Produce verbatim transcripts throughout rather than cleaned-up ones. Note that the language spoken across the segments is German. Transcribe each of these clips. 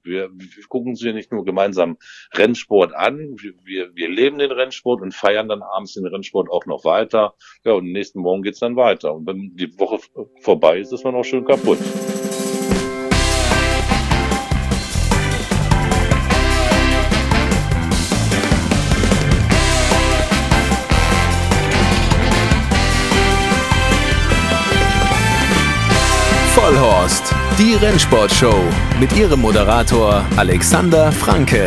Wir, wir gucken uns hier nicht nur gemeinsam Rennsport an, wir, wir leben den Rennsport und feiern dann abends den Rennsport auch noch weiter. Ja, und nächsten Morgen geht's dann weiter. Und wenn die Woche vorbei ist, ist man auch schön kaputt. Vollhorst, die Rennsportshow mit ihrem Moderator Alexander Franke.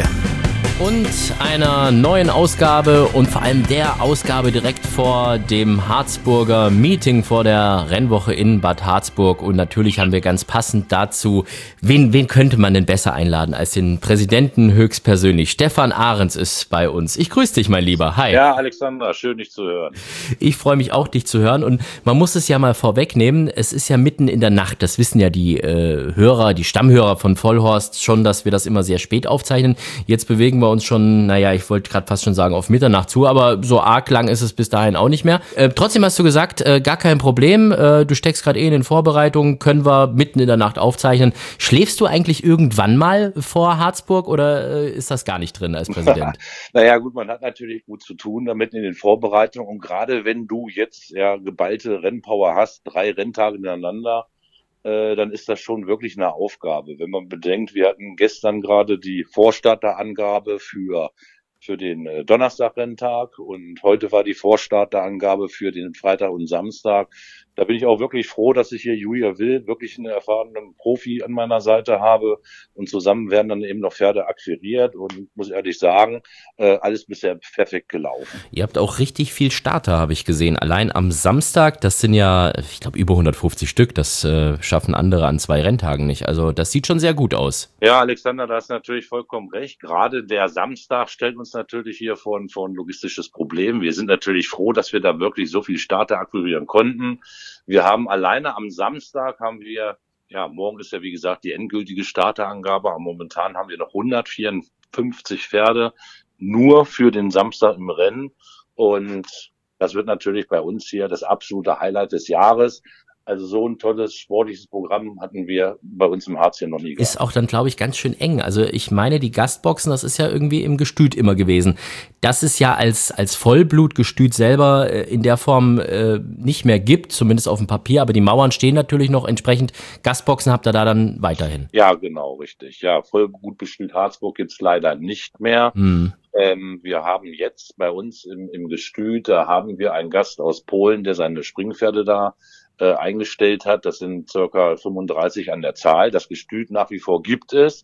Und einer neuen Ausgabe und vor allem der Ausgabe direkt vor dem Harzburger Meeting vor der Rennwoche in Bad Harzburg. Und natürlich haben wir ganz passend dazu, wen, wen könnte man denn besser einladen als den Präsidenten höchstpersönlich. Stefan Ahrens ist bei uns. Ich grüße dich, mein Lieber. Hi. Ja, Alexander, schön dich zu hören. Ich freue mich auch, dich zu hören. Und man muss es ja mal vorwegnehmen, es ist ja mitten in der Nacht. Das wissen ja die äh, Hörer, die Stammhörer von Vollhorst schon, dass wir das immer sehr spät aufzeichnen. Jetzt bewegen wir uns schon, naja, ich wollte gerade fast schon sagen, auf Mitternacht zu, aber so arg lang ist es bis dahin auch nicht mehr. Äh, trotzdem hast du gesagt, äh, gar kein Problem, äh, du steckst gerade eh in den Vorbereitungen, können wir mitten in der Nacht aufzeichnen. Schläfst du eigentlich irgendwann mal vor Harzburg oder äh, ist das gar nicht drin als Präsident? Naja gut, man hat natürlich gut zu tun damit in den Vorbereitungen und gerade wenn du jetzt ja geballte Rennpower hast, drei Renntage hintereinander, dann ist das schon wirklich eine Aufgabe. Wenn man bedenkt, wir hatten gestern gerade die Vorstarterangabe für für den Donnerstag-Renntag und heute war die Vorstarterangabe für den Freitag und Samstag. Da bin ich auch wirklich froh, dass ich hier Julia Will, wirklich einen erfahrenen Profi an meiner Seite habe und zusammen werden dann eben noch Pferde akquiriert und muss ehrlich sagen, äh, alles bisher perfekt gelaufen. Ihr habt auch richtig viel Starter, habe ich gesehen. Allein am Samstag, das sind ja, ich glaube, über hundertfünfzig Stück, das äh, schaffen andere an zwei Renntagen nicht. Also das sieht schon sehr gut aus. Ja, Alexander, da hast du natürlich vollkommen recht. Gerade der Samstag stellt uns natürlich hier vor ein, vor ein logistisches Problem. Wir sind natürlich froh, dass wir da wirklich so viel Starter akquirieren konnten. Wir haben alleine am Samstag haben wir, ja, morgen ist ja wie gesagt die endgültige Starterangabe, aber momentan haben wir noch hundertvierundfünfzig Pferde nur für den Samstag im Rennen und das wird natürlich bei uns hier das absolute Highlight des Jahres. Also so ein tolles sportliches Programm hatten wir bei uns im Harz hier noch nie gehabt. Ist auch dann, glaube ich, ganz schön eng. Also ich meine, die Gastboxen, das ist ja irgendwie im Gestüt immer gewesen. Dass es ja als als Vollblutgestüt selber äh, in der Form äh, nicht mehr gibt, zumindest auf dem Papier, aber die Mauern stehen natürlich noch entsprechend. Gastboxen habt ihr da dann weiterhin. Ja, genau, richtig. Ja, Vollblutgestüt Harzburg gibt's leider nicht mehr. Hm. Ähm, wir haben jetzt bei uns im, im Gestüt, da haben wir einen Gast aus Polen, der seine Springpferde da Äh, eingestellt hat. Das sind circa fünfunddreißig an der Zahl. Das Gestüt nach wie vor gibt es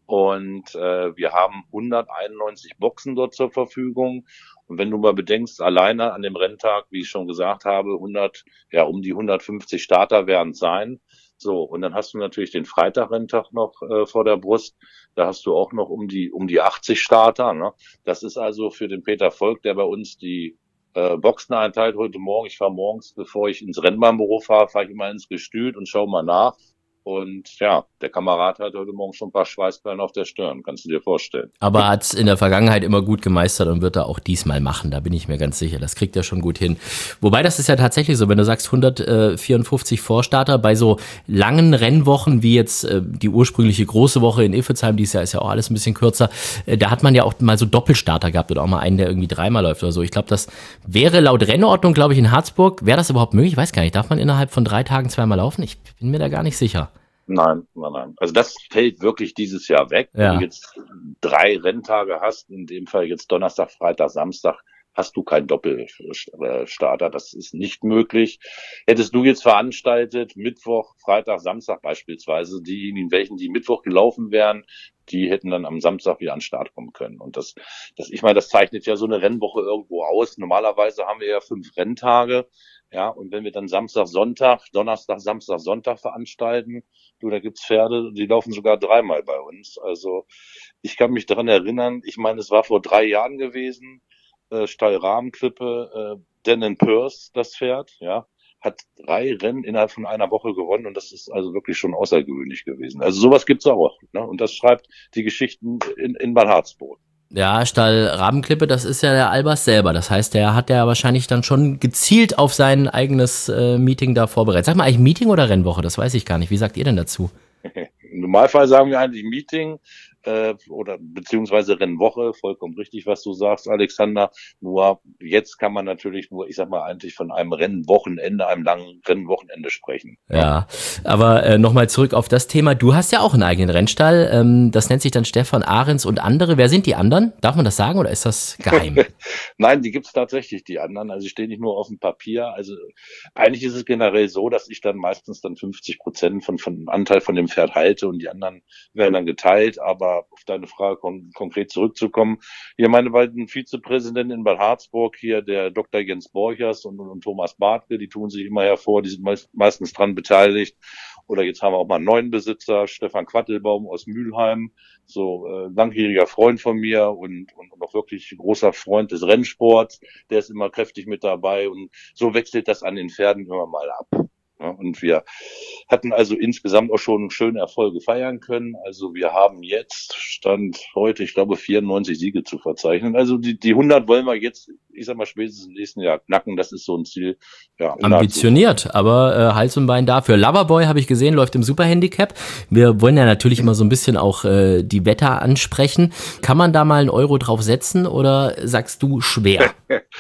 und äh, wir haben hunderteinundneunzig Boxen dort zur Verfügung. Und wenn du mal bedenkst, alleine an dem Renntag, wie ich schon gesagt habe, hundert, ja um die hundertfünfzig Starter werden es sein. So, und dann hast du natürlich den Freitag-Renntag noch äh, vor der Brust. Da hast du auch noch um die um die achtzig Starter. Ne? Das ist also für den Peter Volk, der bei uns die Boxen einteilt heute Morgen. Ich fahre morgens, bevor ich ins Rennbahnbüro fahre, fahre ich immer ins Gestüt und schaue mal nach. Und ja, der Kamerad hat heute Morgen schon ein paar Schweißperlen auf der Stirn, kannst du dir vorstellen. Aber hat es in der Vergangenheit immer gut gemeistert und wird er auch diesmal machen, da bin ich mir ganz sicher. Das kriegt er schon gut hin. Wobei, das ist ja tatsächlich so, wenn du sagst hundertvierundfünfzig Vorstarter, bei so langen Rennwochen wie jetzt äh, die ursprüngliche große Woche in Iffezheim, dieses Jahr ist ja auch alles ein bisschen kürzer, äh, da hat man ja auch mal so Doppelstarter gehabt oder auch mal einen, der irgendwie dreimal läuft oder so. Ich glaube, das wäre laut Rennordnung, glaube ich, in Harzburg, wäre das überhaupt möglich? Ich weiß gar nicht, darf man innerhalb von drei Tagen zweimal laufen? Ich bin mir da gar nicht sicher. Nein, nein, nein. Also das fällt wirklich dieses Jahr weg. Ja. Wenn du jetzt drei Renntage hast, in dem Fall jetzt Donnerstag, Freitag, Samstag, hast du keinen Doppelstarter. Das ist nicht möglich. Hättest du jetzt veranstaltet, Mittwoch, Freitag, Samstag beispielsweise, diejenigen, welchen die Mittwoch gelaufen wären, die hätten dann am Samstag wieder an den Start kommen können. Und das, das, ich meine, das zeichnet ja so eine Rennwoche irgendwo aus. Normalerweise haben wir ja fünf Renntage. Ja, und wenn wir dann Samstag, Sonntag, Donnerstag, Samstag, Sonntag veranstalten, du, da gibt's Pferde, die laufen sogar dreimal bei uns. Also ich kann mich daran erinnern, ich meine, es war vor drei Jahren gewesen, äh, Stall Rahmenklippe, äh, Denon Purse, das Pferd, ja, hat drei Rennen innerhalb von einer Woche gewonnen und das ist also wirklich schon außergewöhnlich gewesen. Also sowas gibt's auch, ne? Und das schreibt die Geschichten in, in Bad Harzburg. Ja, Stall Rabenklippe, das ist ja der Albers selber. Das heißt, der hat ja wahrscheinlich dann schon gezielt auf sein eigenes äh, Meeting da vorbereitet. Sag mal, eigentlich Meeting oder Rennwoche? Das weiß ich gar nicht. Wie sagt ihr denn dazu? Normalfall sagen wir eigentlich Meeting äh, oder beziehungsweise Rennwoche, vollkommen richtig, was du sagst, Alexander. Nur jetzt kann man natürlich nur, ich sag mal, eigentlich von einem Rennwochenende, einem langen Rennwochenende sprechen. Ja, aber äh, nochmal zurück auf das Thema. Du hast ja auch einen eigenen Rennstall. Ähm, das nennt sich dann Stefan Ahrens und andere. Wer sind die anderen? Darf man das sagen oder ist das geheim? Nein, die gibt's tatsächlich, die anderen. Also die stehen nicht nur auf dem Papier. Also eigentlich ist es generell so, dass ich dann meistens dann fünfzig Prozent von, von Anteil von dem Pferd halte und die anderen werden dann geteilt. Aber auf deine Frage kon- konkret zurückzukommen. Hier meine beiden Vizepräsidenten in Bad Harzburg, hier der Doktor Jens Borchers und, und Thomas Bartke, die tun sich immer hervor, die sind meist, meistens dran beteiligt. Oder jetzt haben wir auch mal einen neuen Besitzer, Stefan Quattelbaum aus Mülheim, so äh, langjähriger Freund von mir und, und, und auch wirklich großer Freund des Rennsports. Der ist immer kräftig mit dabei und so wechselt das an den Pferden immer mal ab. Ja, und wir hatten also insgesamt auch schon schöne Erfolge feiern können. Also wir haben jetzt, Stand heute, ich glaube, vierundneunzig Siege zu verzeichnen. Also die, die hundert wollen wir jetzt, ich sag mal, spätestens im nächsten Jahr knacken. Das ist so ein Ziel. Ja, ambitioniert, aber äh, Hals und Bein dafür. Loverboy, habe ich gesehen, läuft im Superhandicap. Wir wollen ja natürlich immer so ein bisschen auch äh, die Wetter ansprechen. Kann man da mal einen Euro drauf setzen oder sagst du schwer?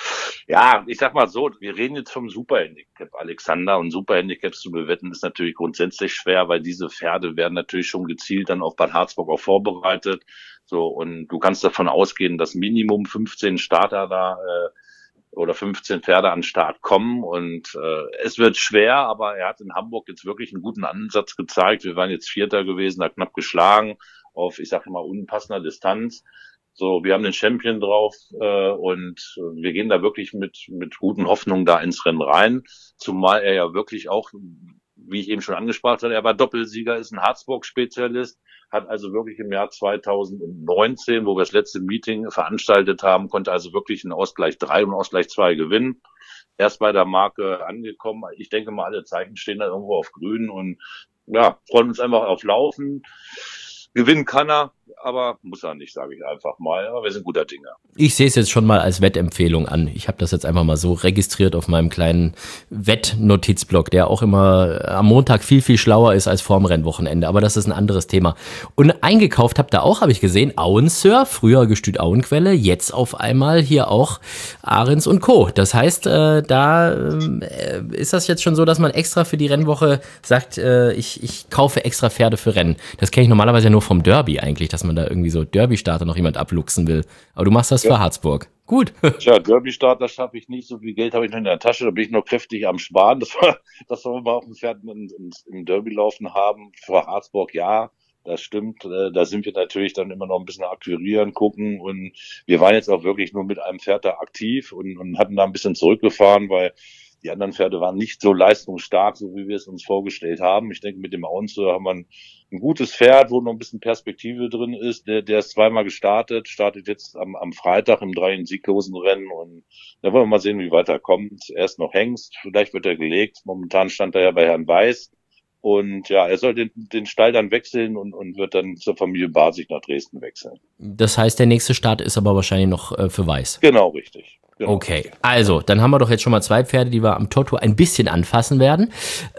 Ja, ich sag mal so, wir reden jetzt vom Superhandicap, Alexander, und Superhandicaps zu bewetten ist natürlich grundsätzlich schwer, weil diese Pferde werden natürlich schon gezielt dann auf Bad Harzburg auch vorbereitet. So, und du kannst davon ausgehen, dass Minimum fünfzehn Starter da äh, oder fünfzehn Pferde an den Start kommen und äh, es wird schwer, aber er hat in Hamburg jetzt wirklich einen guten Ansatz gezeigt. Wir waren jetzt Vierter gewesen, da knapp geschlagen auf, ich sag mal, unpassender Distanz. So, wir haben den Champion drauf äh, und wir gehen da wirklich mit mit guten Hoffnungen da ins Rennen rein, zumal er ja wirklich auch, wie ich eben schon angesprochen habe, er war Doppelsieger, ist ein Harzburg-Spezialist, hat also wirklich im Jahr zweitausendneunzehn, wo wir das letzte Meeting veranstaltet haben, konnte also wirklich einen Ausgleich drei und Ausgleich zwei gewinnen. Erst bei der Marke angekommen. Ich denke mal, alle Zeichen stehen da irgendwo auf grün und ja, freuen uns einfach auf Laufen. Gewinnen kann er, aber muss er nicht, sage ich einfach mal. Aber wir sind guter Dinge. Ich sehe es jetzt schon mal als Wettempfehlung an. Ich habe das jetzt einfach mal so registriert auf meinem kleinen Wettnotizblock, der auch immer am Montag viel, viel schlauer ist als vorm Rennwochenende. Aber das ist ein anderes Thema. Und eingekauft habt ihr auch, habe ich gesehen, Auensir, früher Gestüt Auenquelle, jetzt auf einmal hier auch Ahrens und Co. Das heißt, äh, da äh, ist das jetzt schon so, dass man extra für die Rennwoche sagt, äh, ich, ich kaufe extra Pferde für Rennen. Das kenne ich normalerweise nur vom Derby eigentlich, dass man da irgendwie so Derby-Starter noch jemand abluchsen will. Aber du machst das ja für Harzburg. Gut. Tja, Derby-Starter schaffe ich nicht. So viel Geld habe ich noch in der Tasche. Da bin ich noch kräftig am Sparen. Das war, das wir mal auf dem Pferd im Derby laufen haben. Für Harzburg, ja, das stimmt. Da sind wir natürlich dann immer noch ein bisschen akquirieren, gucken. Und wir waren jetzt auch wirklich nur mit einem Pferd da aktiv und, und hatten da ein bisschen zurückgefahren, weil die anderen Pferde waren nicht so leistungsstark, so wie wir es uns vorgestellt haben. Ich denke, mit dem Auensir haben wir ein, ein gutes Pferd, wo noch ein bisschen Perspektive drin ist. Der, der ist zweimal gestartet, startet jetzt am, am Freitag im drei sieglosen Rennen und da wollen wir mal sehen, wie weiter kommt. Er ist noch Hengst, vielleicht wird er gelegt. Momentan stand er ja bei Herrn Weiß. Und ja, er soll den, den Stall dann wechseln und, und wird dann zur Familie Basig nach Dresden wechseln. Das heißt, der nächste Start ist aber wahrscheinlich noch äh, für Weiß. Genau, richtig. Genau. Okay, also, dann haben wir doch jetzt schon mal zwei Pferde, die wir am Toto ein bisschen anfassen werden.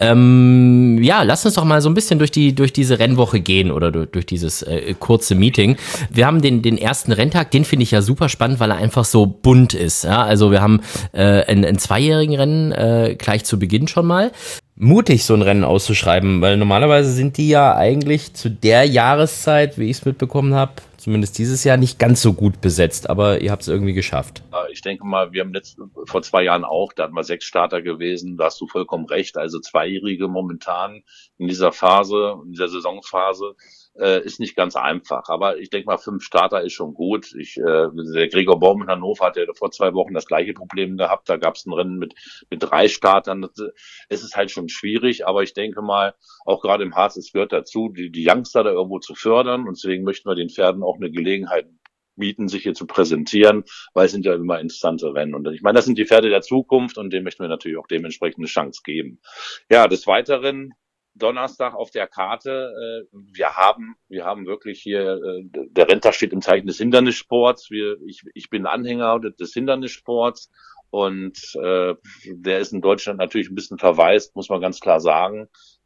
Ähm, ja, lass uns doch mal so ein bisschen durch die durch diese Rennwoche gehen oder durch, durch dieses äh, kurze Meeting. Wir haben den den ersten Renntag, den finde ich ja super spannend, weil er einfach so bunt ist. Ja? Also wir haben äh, einen, einen zweijährigen Rennen äh, gleich zu Beginn schon mal. Mutig, so ein Rennen auszuschreiben, weil normalerweise sind die ja eigentlich zu der Jahreszeit, wie ich es mitbekommen habe, zumindest dieses Jahr, nicht ganz so gut besetzt, aber ihr habt es irgendwie geschafft. Ich denke mal, wir haben letzt, vor zwei Jahren auch, da hatten wir sechs Starter gewesen, da hast du vollkommen recht, also Zweijährige momentan in dieser Phase, in dieser Saisonphase, äh, ist nicht ganz einfach, aber ich denke mal, fünf Starter ist schon gut. Ich, äh, der Gregor Baum in Hannover hat ja vor zwei Wochen das gleiche Problem gehabt, da gab es ein Rennen mit mit drei Startern, das, es ist halt schon schwierig, aber ich denke mal, auch gerade im Harz, es gehört dazu, die, die Youngster da irgendwo zu fördern und deswegen möchten wir den Pferden auch eine Gelegenheit bieten, sich hier zu präsentieren, weil es sind ja immer interessante Rennen. Und ich meine, das sind die Pferde der Zukunft und denen möchten wir natürlich auch dementsprechend eine Chance geben. Ja, des Weiteren Donnerstag auf der Karte, äh, wir haben wir haben wirklich hier, äh, der Renntag steht im Zeichen des Hindernissports. Wir, ich, ich bin Anhänger des Hindernissports und äh, der ist in Deutschland natürlich ein bisschen verwaist, muss man ganz klar sagen.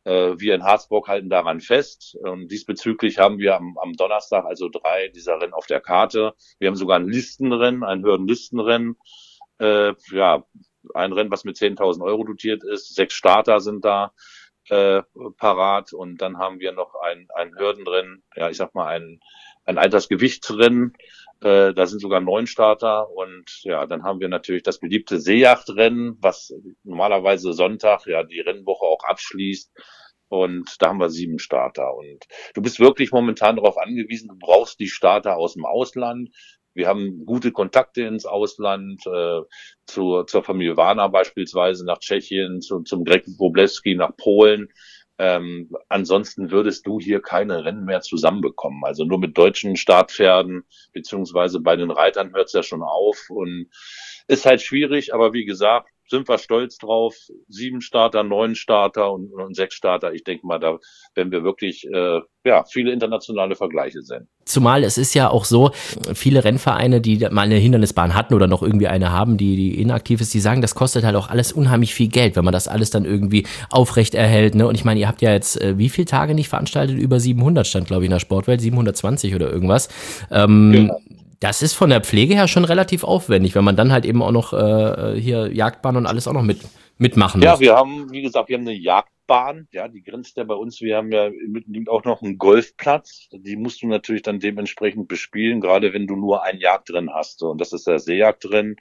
Äh, wir in Harzburg halten daran fest. Und diesbezüglich haben wir am, am Donnerstag also drei dieser Rennen auf der Karte. Wir haben sogar ein Listenrennen, ein Hürdenlistenrennen. Äh, ja, ein Rennen, was mit zehntausend Euro dotiert ist. Sechs Starter sind da äh, parat. Und dann haben wir noch ein, ein Hürdenrennen, ja, ich sag mal ein, ein Altersgewichtsrennen. Äh, da sind sogar neun Starter. Und ja, dann haben wir natürlich das beliebte Seejachtrennen, was normalerweise Sonntag ja die Rennwoche auch abschließt. Und da haben wir sieben Starter. Und du bist wirklich momentan darauf angewiesen, du brauchst die Starter aus dem Ausland. Wir haben gute Kontakte ins Ausland, äh, zur, zur Familie Warner beispielsweise nach Tschechien, zu, zum Greg Wroblewski nach Polen. Ähm, ansonsten würdest du hier keine Rennen mehr zusammenbekommen. Also nur mit deutschen Startpferden, beziehungsweise bei den Reitern hört es ja schon auf. Und ist halt schwierig, aber wie gesagt, sind wir stolz drauf. Sieben Starter, neun Starter und, und sechs Starter. Ich denke mal, da werden wir wirklich äh, ja viele internationale Vergleiche sehen. Zumal es ist ja auch so, viele Rennvereine, die mal eine Hindernisbahn hatten oder noch irgendwie eine haben, die, die inaktiv ist, die sagen, das kostet halt auch alles unheimlich viel Geld, wenn man das alles dann irgendwie aufrecht erhält. Ne? Und ich meine, ihr habt ja jetzt äh, wie viele Tage nicht veranstaltet? Über siebenhundert stand, glaube ich, in der Sportwelt, siebenhundertzwanzig oder irgendwas. Ähm, genau. Das ist von der Pflege her schon relativ aufwendig, wenn man dann halt eben auch noch äh, hier Jagdbahn und alles auch noch mit mitmachen muss. Ja, wir haben, wie gesagt, wir haben eine Jagdbahn, ja, die grenzt ja bei uns. Wir haben ja mitbedingt auch noch einen Golfplatz. Die musst du natürlich dann dementsprechend bespielen, gerade wenn du nur ein Jagdrennen hast. Und das ist der Seejagdrennen.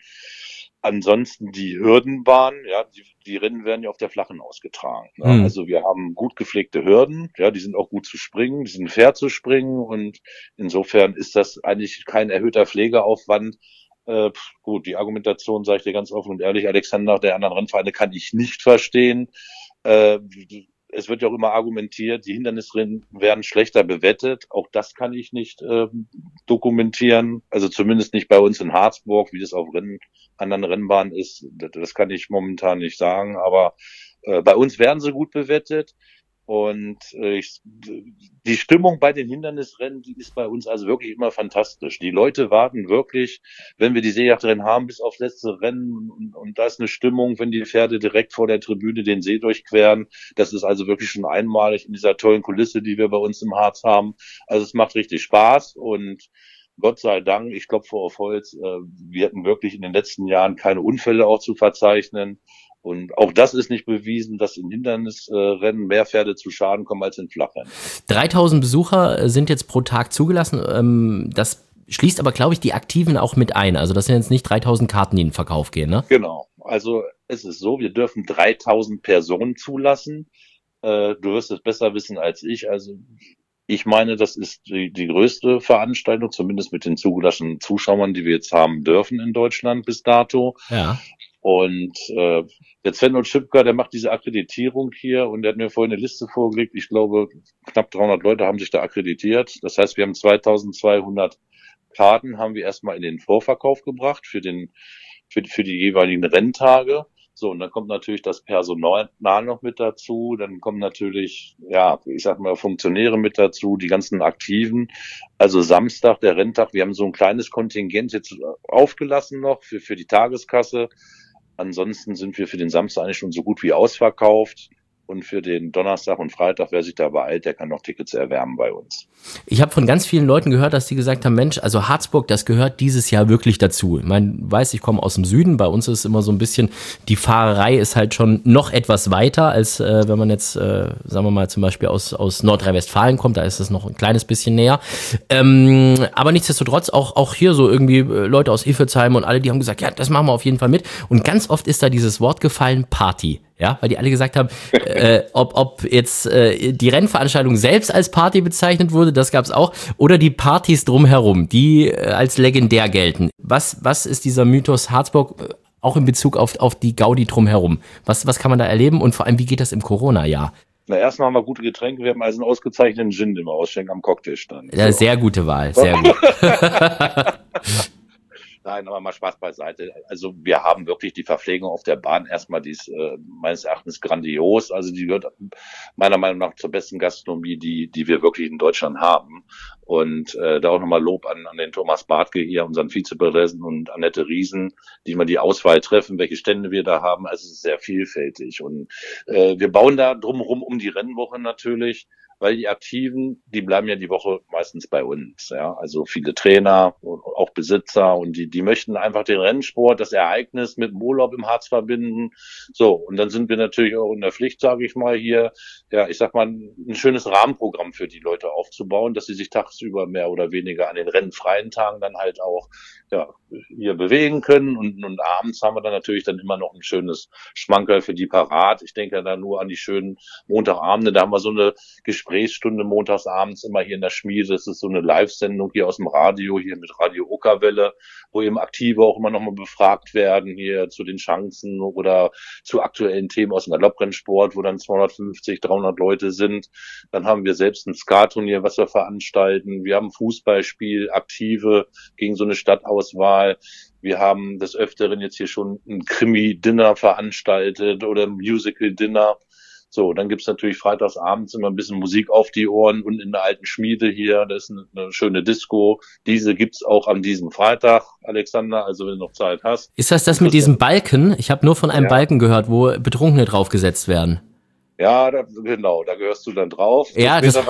Ansonsten die Hürdenbahn, ja, die, die Rennen werden ja auf der Flachen ausgetragen. Ja. Mhm. Also wir haben gut gepflegte Hürden, ja, die sind auch gut zu springen, die sind fair zu springen und insofern ist das eigentlich kein erhöhter Pflegeaufwand. Äh, gut, die Argumentation, sage ich dir ganz offen und ehrlich, Alexander, der anderen Rennvereine kann ich nicht verstehen. Äh, Es wird ja auch immer argumentiert, die Hindernisrennen werden schlechter bewettet. Auch das kann ich nicht äh, dokumentieren. Also zumindest nicht bei uns in Harzburg, wie das auf Rennen, anderen Rennbahnen ist. Das, das kann ich momentan nicht sagen. Aber äh, bei uns werden sie gut bewettet. Und äh, ich, die Stimmung bei den Hindernisrennen, die ist bei uns also wirklich immer fantastisch. Die Leute warten wirklich, wenn wir die Seejagdrennen haben, bis aufs letzte Rennen. Und, und da ist eine Stimmung, wenn die Pferde direkt vor der Tribüne den See durchqueren. Das ist also wirklich schon einmalig in dieser tollen Kulisse, die wir bei uns im Harz haben. Also es macht richtig Spaß und Gott sei Dank, ich klopfe auf Holz, äh, wir hatten wirklich in den letzten Jahren keine Unfälle auch zu verzeichnen. Und auch das ist nicht bewiesen, dass in Hindernisrennen mehr Pferde zu Schaden kommen als in Flachrennen. dreitausend Besucher sind jetzt pro Tag zugelassen. Das schließt aber, glaube ich, die Aktiven auch mit ein. Also das sind jetzt nicht dreitausend Karten, die in den Verkauf gehen, ne? Genau. Also es ist so, wir dürfen dreitausend Personen zulassen. Du wirst es besser wissen als ich. Also ich meine, das ist die, die größte Veranstaltung, zumindest mit den zugelassenen Zuschauern, die wir jetzt haben dürfen in Deutschland bis dato. Ja. Und äh, der Sven Schipka, der macht diese Akkreditierung hier und der hat mir vorhin eine Liste vorgelegt. Ich glaube, knapp dreihundert Leute haben sich da akkreditiert. Das heißt, wir haben zweitausendzweihundert Karten, haben wir erstmal in den Vorverkauf gebracht für den für, für die jeweiligen Renntage. So, und dann kommt natürlich das Personal noch mit dazu. Dann kommen natürlich, ja, ich sag mal, Funktionäre mit dazu, die ganzen Aktiven. Also Samstag, der Renntag, wir haben so ein kleines Kontingent jetzt aufgelassen noch für, für die Tageskasse. Ansonsten sind wir für den Samstag eigentlich schon so gut wie ausverkauft. Und für den Donnerstag und Freitag, wer sich da beeilt, der kann noch Tickets erwärmen bei uns. Ich habe von ganz vielen Leuten gehört, dass die gesagt haben, Mensch, also Harzburg, das gehört dieses Jahr wirklich dazu. Ich meine, weiß, ich komme aus dem Süden, bei uns ist immer so ein bisschen, die Fahrerei ist halt schon noch etwas weiter, als äh, wenn man jetzt, äh, sagen wir mal, zum Beispiel aus, aus Nordrhein-Westfalen kommt, da ist es noch ein kleines bisschen näher. Ähm, aber nichtsdestotrotz, auch, auch hier so irgendwie äh, Leute aus Iffezheim und alle, die haben gesagt, ja, das machen wir auf jeden Fall mit. Und ganz oft ist da dieses Wort gefallen, Party. Ja, weil die alle gesagt haben, äh, ob, ob jetzt äh, die Rennveranstaltung selbst als Party bezeichnet wurde, das gab's auch, oder die Partys drumherum, die äh, als legendär gelten. Was, was ist dieser Mythos Harzburg äh, auch in Bezug auf, auf die Gaudi drumherum? Was, was kann man da erleben und vor allem, wie geht das im Corona-Jahr? Na, erstmal haben wir gute Getränke, wir haben also einen ausgezeichneten Gin im Ausschenk am Cocktailstand. Ja, so. Sehr gute Wahl, sehr gut. Nein, nein, aber mal Spaß beiseite. Also wir haben wirklich die Verpflegung auf der Bahn erstmal, die ist äh, meines Erachtens grandios. Also die gehört meiner Meinung nach zur besten Gastronomie, die die wir wirklich in Deutschland haben. Und äh, da auch nochmal Lob an, an den Thomas Bartke hier, unseren Vizepräsidenten, und Annette Riesen, die mal die Auswahl treffen, welche Stände wir da haben. Also es ist sehr vielfältig. Und äh, wir bauen da drumherum um die Rennwoche natürlich, weil die Aktiven, die bleiben ja die Woche meistens bei uns, ja, also viele Trainer, auch Besitzer, und die, die möchten einfach den Rennsport, das Ereignis mit dem Urlaub im Harz verbinden. So, und dann sind wir natürlich auch in der Pflicht, sage ich mal, hier, ja, ich sag mal, ein schönes Rahmenprogramm für die Leute aufzubauen, dass sie sich tagsüber mehr oder weniger an den rennfreien Tagen dann halt auch, ja, hier bewegen können, und, und abends haben wir dann natürlich dann immer noch ein schönes Schmankerl für die parat. Ich denke da nur an die schönen Montagabende, da haben wir so eine Gesprächsstunde montags abends immer hier in der Schmiede. Das ist so eine Live-Sendung hier aus dem Radio, hier mit Radio Okerwelle, wo eben Aktive auch immer nochmal befragt werden, hier zu den Chancen oder zu aktuellen Themen aus dem Galopprennsport, wo dann zweihundertfünfzig, dreihundert Leute sind. Dann haben wir selbst ein Skaturnier, was wir veranstalten. Wir haben ein Fußballspiel, Aktive gegen so eine Stadtauswahl. Wir haben des Öfteren jetzt hier schon ein Krimi-Dinner veranstaltet oder ein Musical-Dinner. So, dann gibt's natürlich freitags abends immer ein bisschen Musik auf die Ohren, und in der alten Schmiede hier, da ist eine, eine schöne Disco. Diese gibt's auch an diesem Freitag, Alexander, also wenn du noch Zeit hast. Ist das das mit diesem Balken? Ich habe nur von einem ja. Balken gehört, wo Betrunkene draufgesetzt werden. Ja, da, genau, da gehörst du dann drauf. Ja, das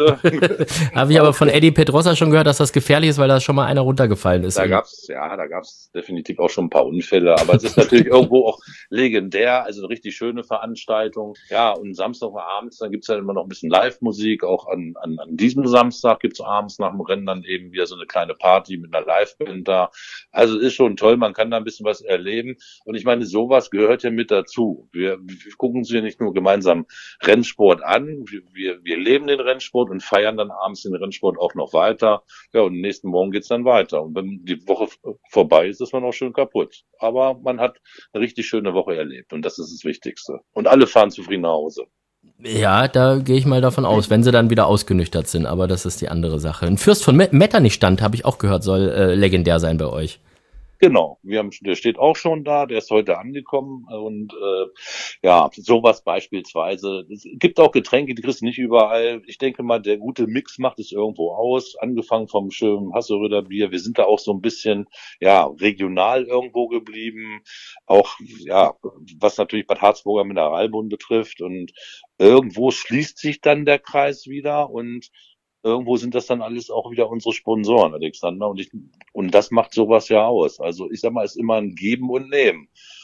habe ich aber von Eddie Pedrosa schon gehört, dass das gefährlich ist, weil da schon mal einer runtergefallen ist. Da gab's, ja, da gab's definitiv auch schon ein paar Unfälle, aber es ist natürlich irgendwo auch legendär, also eine richtig schöne Veranstaltung. Ja, und Samstagabends, dann gibt's ja immer noch ein bisschen Live-Musik, auch an, an, an diesem Samstag gibt's abends nach dem Rennen dann eben wieder so eine kleine Party mit einer Live-Band da. Also es ist schon toll, man kann da ein bisschen was erleben, und ich meine, sowas gehört ja mit dazu. Wir, wir gucken uns ja nicht nur gemeinsam Rennsport an. Wir, wir, wir leben den Rennsport und feiern dann abends den Rennsport auch noch weiter. Ja, und nächsten Morgen geht's dann weiter. Und wenn die Woche vorbei ist, ist man auch schön kaputt. Aber man hat eine richtig schöne Woche erlebt, und das ist das Wichtigste. Und alle fahren zufrieden nach Hause. Ja, da gehe ich mal davon aus, wenn sie dann wieder ausgenüchtert sind. Aber das ist die andere Sache. Ein Fürst von Metternich-Stand, habe ich auch gehört, soll äh, legendär sein bei euch. Genau, wir haben, der steht auch schon da, der ist heute angekommen, und äh, ja, sowas beispielsweise. Es gibt auch Getränke, die kriegst du nicht überall. Ich denke mal, der gute Mix macht es irgendwo aus, angefangen vom schönen Hasseröder Bier. Wir sind da auch so ein bisschen, ja, regional irgendwo geblieben, auch, ja, was natürlich Bad Harzburger Mineralbrunnen betrifft, und irgendwo schließt sich dann der Kreis wieder, und irgendwo sind das dann alles auch wieder unsere Sponsoren, Alexander, und ich, und das macht sowas ja aus. Also ich sag mal, es ist immer ein Geben und Nehmen.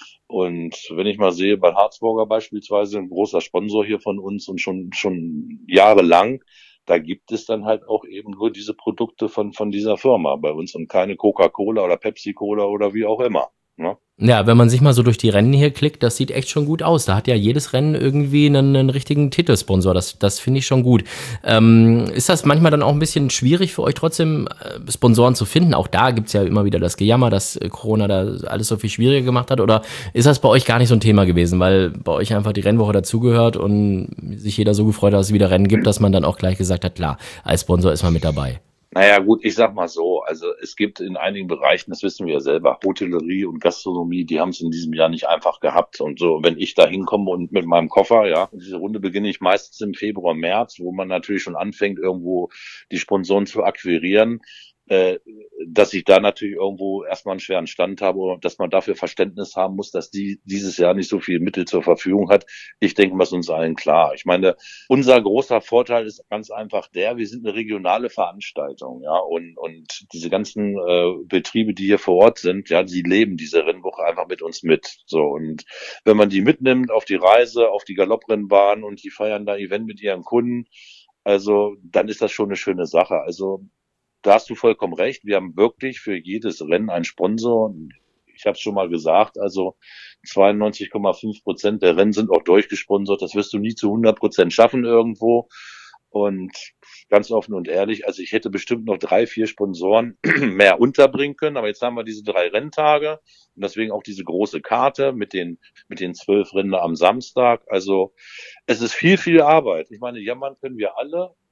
Und wenn ich mal sehe, bei Harzburger beispielsweise, ein großer Sponsor hier von uns und schon schon jahrelang, da gibt es dann halt auch eben nur diese Produkte von von dieser Firma bei uns und keine Coca-Cola oder Pepsi-Cola oder wie auch immer. Ne? Ja, wenn man sich mal so durch die Rennen hier klickt, das sieht echt schon gut aus. Da hat ja jedes Rennen irgendwie einen, einen richtigen Titelsponsor. Das, das finde ich schon gut. Ähm, ist das manchmal dann auch ein bisschen schwierig für euch trotzdem, äh, Sponsoren zu finden? Auch da gibt's ja immer wieder das Gejammer, dass Corona da alles so viel schwieriger gemacht hat. Oder ist das bei euch gar nicht so ein Thema gewesen, weil bei euch einfach die Rennwoche dazugehört und sich jeder so gefreut hat, dass es wieder Rennen gibt, dass man dann auch gleich gesagt hat, klar, als Sponsor ist man mit dabei? Naja gut, ich sag mal so, also es gibt in einigen Bereichen, das wissen wir ja selber, Hotellerie und Gastronomie, die haben es in diesem Jahr nicht einfach gehabt. Und so, wenn ich da hinkomme und mit meinem Koffer, ja, diese Runde beginne ich meistens im Februar, März, wo man natürlich schon anfängt, irgendwo die Sponsoren zu akquirieren, äh, dass ich da natürlich irgendwo erstmal einen schweren Stand habe und dass man dafür Verständnis haben muss, dass die dieses Jahr nicht so viel Mittel zur Verfügung hat. Ich denke, was uns allen klar. Ich meine, unser großer Vorteil ist ganz einfach der, wir sind eine regionale Veranstaltung, ja, und und diese ganzen äh, Betriebe, die hier vor Ort sind, ja, die leben diese Rennwoche einfach mit uns mit. So, und wenn man die mitnimmt auf die Reise, auf die Galopprennbahn und die feiern da Event mit ihren Kunden, also dann ist das schon eine schöne Sache. Also da hast du vollkommen recht. Wir haben wirklich für jedes Rennen einen Sponsor. Ich habe es schon mal gesagt, also zweiundneunzig Komma fünf Prozent der Rennen sind auch durchgesponsert. Das wirst du nie zu hundert Prozent schaffen irgendwo. Und ganz offen und ehrlich, also ich hätte bestimmt noch drei, vier Sponsoren mehr unterbringen können. Aber jetzt haben wir diese drei Renntage und deswegen auch diese große Karte mit den mit den zwölf Rennen am Samstag. Also es ist viel, viel Arbeit. Ich meine, jammern können wir alle.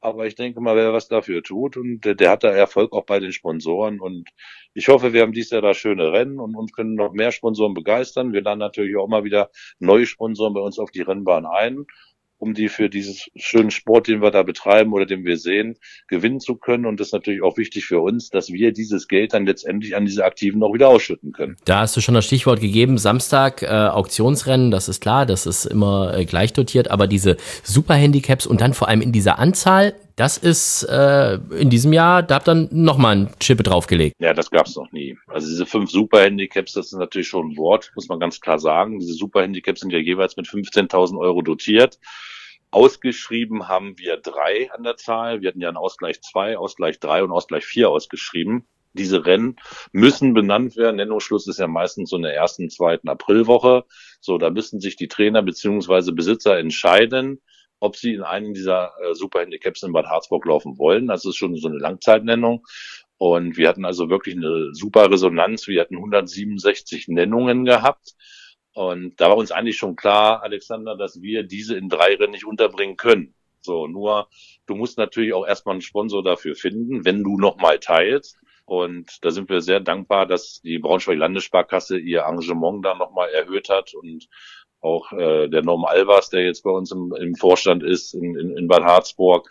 Aber ich denke mal, wer was dafür tut und der, der hat da Erfolg auch bei den Sponsoren und ich hoffe, wir haben dieses Jahr da schöne Rennen und, und können noch mehr Sponsoren begeistern. Wir laden natürlich auch mal wieder neue Sponsoren bei uns auf die Rennbahn ein, um die für dieses schönen Sport, den wir da betreiben oder den wir sehen, gewinnen zu können. Und das ist natürlich auch wichtig für uns, dass wir dieses Geld dann letztendlich an diese Aktiven auch wieder ausschütten können. Da hast du schon das Stichwort gegeben, Samstag äh, Auktionsrennen, das ist klar, das ist immer äh, gleich dotiert, aber diese Superhandicaps und dann vor allem in dieser Anzahl, das ist äh, in diesem Jahr, da habt ihr nochmal ein Chippe draufgelegt. Ja, das gab's noch nie. Also diese fünf Superhandicaps, das ist natürlich schon ein Wort, muss man ganz klar sagen. Diese Superhandicaps sind ja jeweils mit fünfzehntausend Euro dotiert. Ausgeschrieben haben wir drei an der Zahl. Wir hatten ja einen Ausgleich zwei, Ausgleich drei und Ausgleich vier ausgeschrieben. Diese Rennen müssen benannt werden. Nennungsschluss ist ja meistens so in der ersten, zweiten Aprilwoche. So, da müssen sich die Trainer beziehungsweise Besitzer entscheiden, ob sie in einem dieser äh, Superhandicaps in Bad Harzburg laufen wollen. Das ist schon so eine Langzeitnennung. Und wir hatten also wirklich eine super Resonanz. Wir hatten hundertsiebenundsechzig Nennungen gehabt. Und da war uns eigentlich schon klar, Alexander, dass wir diese in drei Rennen nicht unterbringen können. So, nur du musst natürlich auch erstmal einen Sponsor dafür finden, wenn du nochmal teilst. Und da sind wir sehr dankbar, dass die Braunschweig-Landessparkasse ihr Engagement da nochmal erhöht hat und auch äh, der Norm Albers, der jetzt bei uns im, im Vorstand ist in, in, in Bad Harzburg.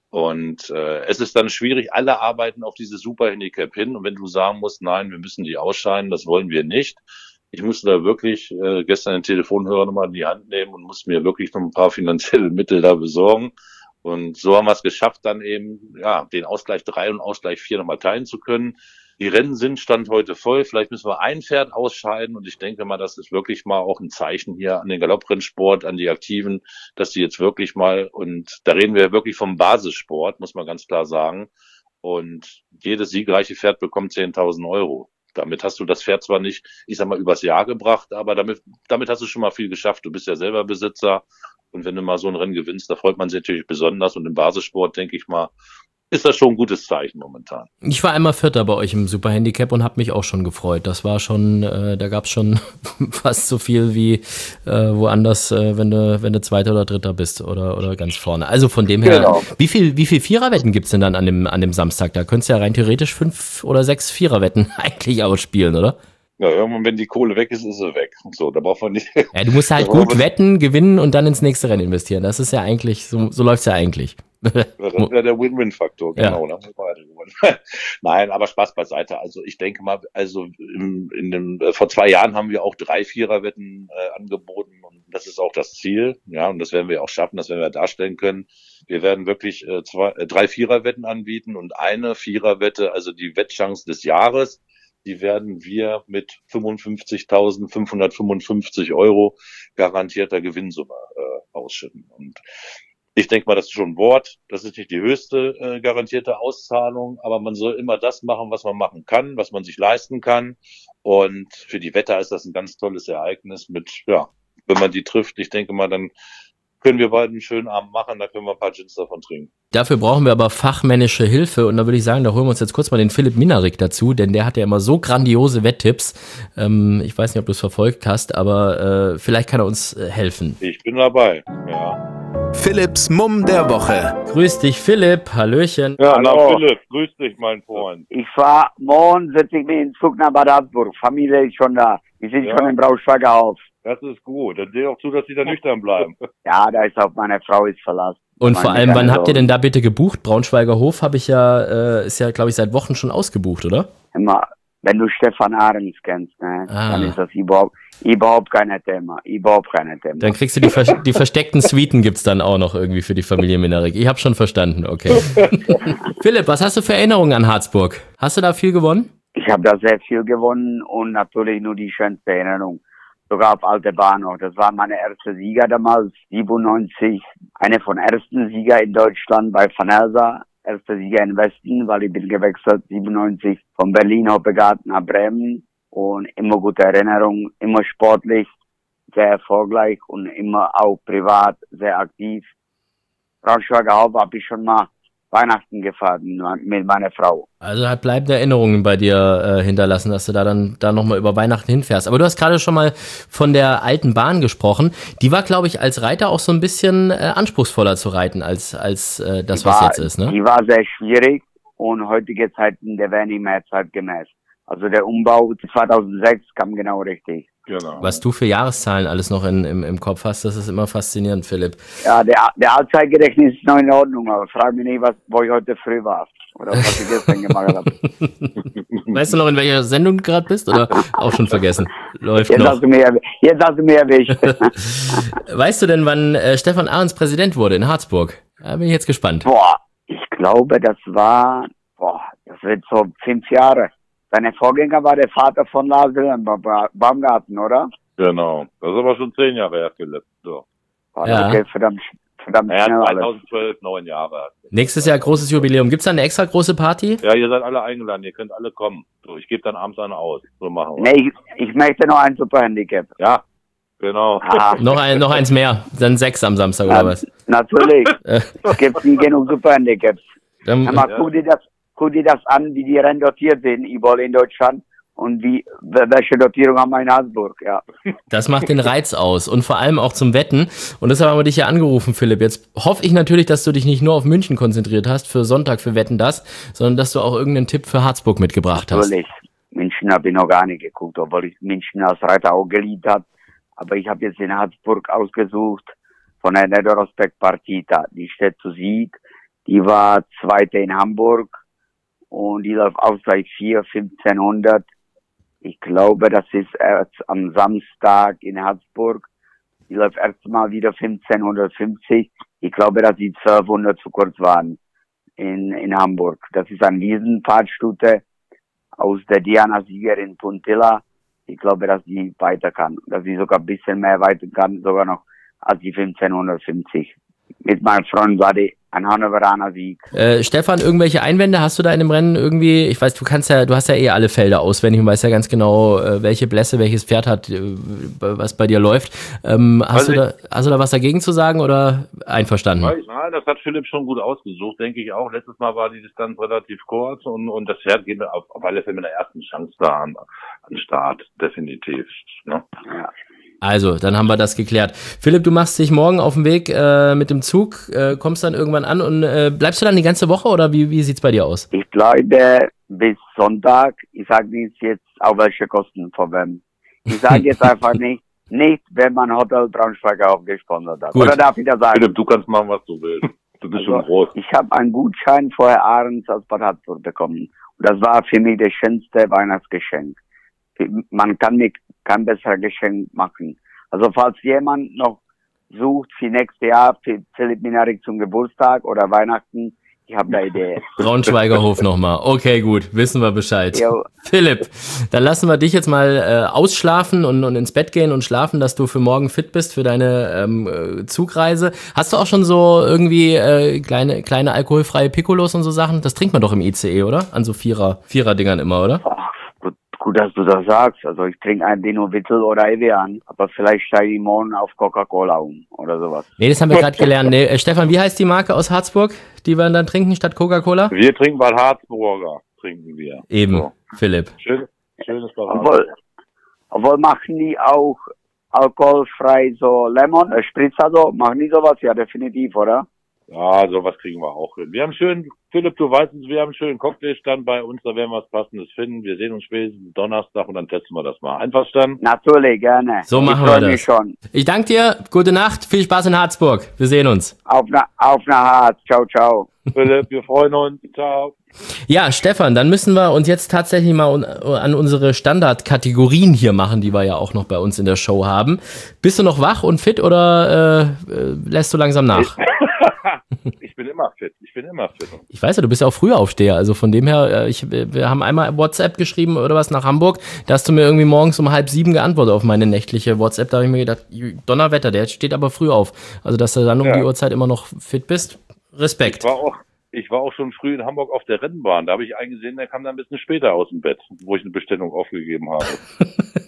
Und äh, es ist dann schwierig, alle arbeiten auf dieses Superhandicap hin. Und wenn du sagen musst, nein, wir müssen die ausscheiden, das wollen wir nicht. Ich musste da wirklich äh, gestern den Telefonhörer nochmal in die Hand nehmen und musste mir wirklich noch ein paar finanzielle Mittel da besorgen. Und so haben wir es geschafft, dann eben ja den Ausgleich drei und Ausgleich vier nochmal teilen zu können. Die Rennen sind Stand heute voll. Vielleicht müssen wir ein Pferd ausscheiden. Und ich denke mal, das ist wirklich mal auch ein Zeichen hier an den Galopprennsport, an die Aktiven, dass die jetzt wirklich mal, und da reden wir wirklich vom Basissport, muss man ganz klar sagen. Und jedes siegreiche Pferd bekommt zehntausend Euro. Damit hast du das Pferd zwar nicht, ich sag mal, übers Jahr gebracht, aber damit, damit hast du schon mal viel geschafft. Du bist ja selber Besitzer. Und wenn du mal so ein Rennen gewinnst, da freut man sich natürlich besonders. Und im Basissport, denke ich mal, ist das schon ein gutes Zeichen momentan. Ich war einmal Vierter bei euch im Superhandicap und habe mich auch schon gefreut. Das war schon, äh, da gab's schon fast so viel wie äh, woanders, äh, wenn du wenn du Zweiter oder Dritter bist oder oder ganz vorne. Also von dem her, genau. wie viel wie viel Viererwetten gibt's denn dann an dem an dem Samstag? Da könntest du ja rein theoretisch fünf oder sechs Viererwetten eigentlich ausspielen, oder? Ja, irgendwann, wenn die Kohle weg ist, ist sie weg. So, da braucht man nicht. Ja, du musst halt gut wetten, gewinnen und dann ins nächste Rennen investieren. Das ist ja eigentlich, so, so läuft's ja eigentlich. Ja, das wäre der Win-Win-Faktor, genau. Ja. Ne? Nein, aber Spaß beiseite. Also ich denke mal, also in, in dem, äh, vor zwei Jahren haben wir auch drei Viererwetten äh, angeboten und das ist auch das Ziel. Ja, und das werden wir auch schaffen, das werden wir darstellen können. Wir werden wirklich äh, zwei, äh, drei Viererwetten anbieten und eine Viererwette, also die Wettchance des Jahres, die werden wir mit fünfundfünfzigtausendfünfhundertfünfundfünfzig Euro garantierter Gewinnsumme äh, ausschütten. Und ich denke mal, das ist schon ein Wort. Das ist nicht die höchste äh, garantierte Auszahlung, aber man soll immer das machen, was man machen kann, was man sich leisten kann. Und für die Wetter ist das ein ganz tolles Ereignis mit, ja, wenn man die trifft, ich denke mal, dann können wir bald einen schönen Abend machen, da können wir ein paar Gins davon trinken. Dafür brauchen wir aber fachmännische Hilfe und da würde ich sagen, da holen wir uns jetzt kurz mal den Philipp Minarik dazu, denn der hat ja immer so grandiose Wetttipps. Ähm, ich weiß nicht, ob du es verfolgt hast, aber äh, vielleicht kann er uns äh, helfen. Ich bin dabei, ja. Philipps Mumm der Woche. Grüß dich, Philipp. Hallöchen. Ja, na Philipp, grüß dich, mein Freund. Ich fahr morgen, setze ich mich in den Zug nach Bad Harzburg. Familie ist schon da. Die sind Ja. schon im Braunschweiger Haus. Das ist gut. Dann sehe auch zu, dass sie da nüchtern bleiben. Ja, da ist auf meine Frau ist verlassen. Und Meine vor allem, wann keine habt ihr Sorgen. denn da bitte gebucht? Braunschweiger Hof habe ich ja, äh, ist ja, glaube ich, seit Wochen schon ausgebucht, oder? Immer, wenn du Stefan Ahrens kennst, ne, Ah. dann ist das überhaupt, überhaupt kein Thema. Überhaupt kein Thema. Dann kriegst du die, ver die versteckten Suiten gibt's dann auch noch irgendwie für die Familie Minarik. Ich habe schon verstanden, okay. Philipp, was hast du für Erinnerungen an Harzburg? Hast du da viel gewonnen? Ich habe da sehr viel gewonnen und natürlich nur die schönste Erinnerung. Sogar auf alte Bahn noch. Das war meine erste Sieger damals, siebenundneunzig. Eine von ersten Sieger in Deutschland bei Van Elsa. Erster Sieger im Westen, weil ich bin gewechselt, siebenundneunzig, von Berlin Hoppegarten nach Bremen. Und immer gute Erinnerung, immer sportlich, sehr erfolgreich und immer auch privat sehr aktiv. Braunschweiger Haupt habe ich schon mal Weihnachten gefeiert mit meiner Frau. Also hat bleibende Erinnerungen bei dir äh, hinterlassen, dass du da dann da nochmal über Weihnachten hinfährst. Aber du hast gerade schon mal von der alten Bahn gesprochen. Die war, glaube ich, als Reiter auch so ein bisschen äh, anspruchsvoller zu reiten als, als äh, das, Die was war, jetzt ist, ne? Die war sehr schwierig und heutige Zeiten, der wäre nicht mehr zeitgemäß. Also der Umbau zweitausendsechs kam genau richtig. Genau. Was du für Jahreszahlen alles noch in, im, im Kopf hast, das ist immer faszinierend, Philipp. Ja, der, der Allzeitgedächtnis ist noch in Ordnung, aber frag mich nicht, was, wo ich heute früh war. Oder was ich gestern gemacht habe. Weißt du noch, in welcher Sendung du gerade bist? Oder auch schon vergessen? Läuft Jetzt noch. hast du mir, jetzt hast du mir erwischt. Weißt du denn, wann äh, Stefan Ahrens Präsident wurde in Harzburg? Da bin ich jetzt gespannt. Boah, ich glaube, das war, boah, das wird so fünf Jahre. Seine Vorgänger war der Vater von Lars Wilhelm Baumgarten, oder? Genau. Das ist aber schon zehn Jahre her, Philipp. So. Boah, Ja. Okay, verdammt, verdammt Er schnell hat alles. zweitausendzwölf neun Jahre. Nächstes Jahr großes Jubiläum. Gibt's da eine extra große Party? Ja, ihr seid alle eingeladen, ihr könnt alle kommen. So, ich gebe dann abends eine aus. So machen wir. Nee, ich, ich möchte noch ein Superhandicap. Ja, genau. Ah, Noch, ein, noch eins mehr. Dann sechs am Samstag oder na, was? natürlich. Äh. Es gibt nie genug Superhandicaps. Dann, Aber Ja. guck dir das, guck dir das an, wie die Rennen dotiert sind, überall in Deutschland. Und wie, welche Dotierung haben wir in Harzburg, ja. das macht den Reiz aus und vor allem auch zum Wetten. Und deshalb haben wir dich ja angerufen, Philipp. Jetzt hoffe ich natürlich, dass du dich nicht nur auf München konzentriert hast für Sonntag für Wetten das, sondern dass du auch irgendeinen Tipp für Harzburg mitgebracht hast. Natürlich. München habe ich noch gar nicht geguckt, obwohl ich München als Reiter auch geliebt habe. Aber ich habe jetzt in Harzburg ausgesucht von der Nedorospekt Partita. Die steht zu Sieg. Die war zweite in Hamburg und die läuft aus gleich vier, fünfzehnhundert. Ich glaube, das ist erst am Samstag in Harzburg. Die läuft erstmal wieder fünfzehnhundertfünfzig. Ich glaube, dass die zwölfhundert zu kurz waren in, in Hamburg. Das ist eine Riesenfahrtstute aus der Diana-Siegerin Puntilla. Ich glaube, dass die weiter kann. Dass sie sogar ein bisschen mehr weiter kann, sogar noch als die fünfzehnhundertfünfzig. Mit meinem Freund war die ein Hannoveraner Sieg. Äh, Stefan, irgendwelche Einwände hast du da in dem Rennen irgendwie? Ich weiß, du kannst ja, du hast ja eh alle Felder auswendig und weißt ja ganz genau, äh, welche Blässe, welches Pferd hat, äh, was bei dir läuft. Ähm, hast, Also du da, hast du da was dagegen zu sagen oder einverstanden? Nein, das hat Philipp schon gut ausgesucht, denke ich auch. Letztes Mal war die Distanz relativ kurz und, und das Pferd geht auf, auf alle Fälle mit der ersten Chance da an, an Start, definitiv. Ne? Ja. Also, dann haben wir das geklärt. Philipp, du machst dich morgen auf den Weg äh, mit dem Zug, äh, kommst dann irgendwann an und äh, bleibst du dann die ganze Woche oder wie, wie sieht's bei dir aus? Ich bleibe bis Sonntag. Ich sage nicht jetzt, auf welche Kosten von wem. Ich sage jetzt einfach nicht, nicht, wenn man Hotel Braunschweiger aufgesponsert hat. Gut. Oder darf ich das sagen? Philipp, du kannst machen, was du willst. Du bist schon Also, groß. ich habe einen Gutschein vorher Ahrens aus Bad Harzburg bekommen. Und das war für mich das schönste Weihnachtsgeschenk. Man kann mir kein besseres Geschenk machen. Also falls jemand noch sucht für nächstes Jahr, für Philipp Minarik zum Geburtstag oder Weihnachten, ich habe da Idee. Braunschweiger Hof nochmal. Okay, gut, wissen wir Bescheid. Jo. Philipp, dann lassen wir dich jetzt mal äh, ausschlafen und, und ins Bett gehen und schlafen, dass du für morgen fit bist für deine ähm, äh, Zugreise. Hast du auch schon so irgendwie äh, kleine kleine alkoholfreie Piccolos und so Sachen? Das trinkt man doch im I C E, oder? An so Vierer, Vierer-Dingern immer, oder? Ach, gut, gut, dass du das sagst. Also ich trinke einen Dino Witzel oder Evian, aber vielleicht steige ich morgen auf Coca-Cola um oder sowas. Nee, das haben wir gerade gelernt. Nee, äh, Stefan, wie heißt die Marke aus Harzburg, die wir dann trinken statt Coca-Cola? Wir trinken Bad Harzburger, trinken wir. Eben, So. Philipp. Schön, schönes Bad Harzburg. Obwohl, obwohl machen die auch alkoholfrei so Lemon, äh, Spritzer so, machen die sowas? Ja, definitiv, oder? Ja, sowas kriegen wir auch hin. Wir haben schön, Philipp, du weißt es, wir haben einen schönen Cocktailstand bei uns, da werden wir was Passendes finden. Wir sehen uns spätestens Donnerstag und dann testen wir das mal. Einverstanden? Natürlich, gerne. So machen ich wir freu mich das. schon. Ich danke dir, gute Nacht, viel Spaß in Harzburg. Wir sehen uns. Auf na, auf na Hart. Ciao, ciao. Philipp, wir freuen uns. Ciao. Ja, Stefan, dann müssen wir uns jetzt tatsächlich mal un- an unsere Standardkategorien hier machen, die wir ja auch noch bei uns in der Show haben. Bist du noch wach und fit oder äh, äh, lässt du langsam nach? Ich bin immer fit. Ich bin immer fit. Ich weiß ja, du bist ja auch Frühaufsteher, also von dem her, äh, ich, wir haben einmal WhatsApp geschrieben oder was nach Hamburg, da hast du mir irgendwie morgens um halb sieben geantwortet auf meine nächtliche WhatsApp, da habe ich mir gedacht, Donnerwetter, der steht aber früh auf. Also, dass du dann um Ja. die Uhrzeit immer noch fit bist, Respekt. Ich war auch, ich war auch schon früh in Hamburg auf der Rennbahn. Da habe ich einen gesehen, der kam dann ein bisschen später aus dem Bett, wo ich eine Bestellung aufgegeben habe.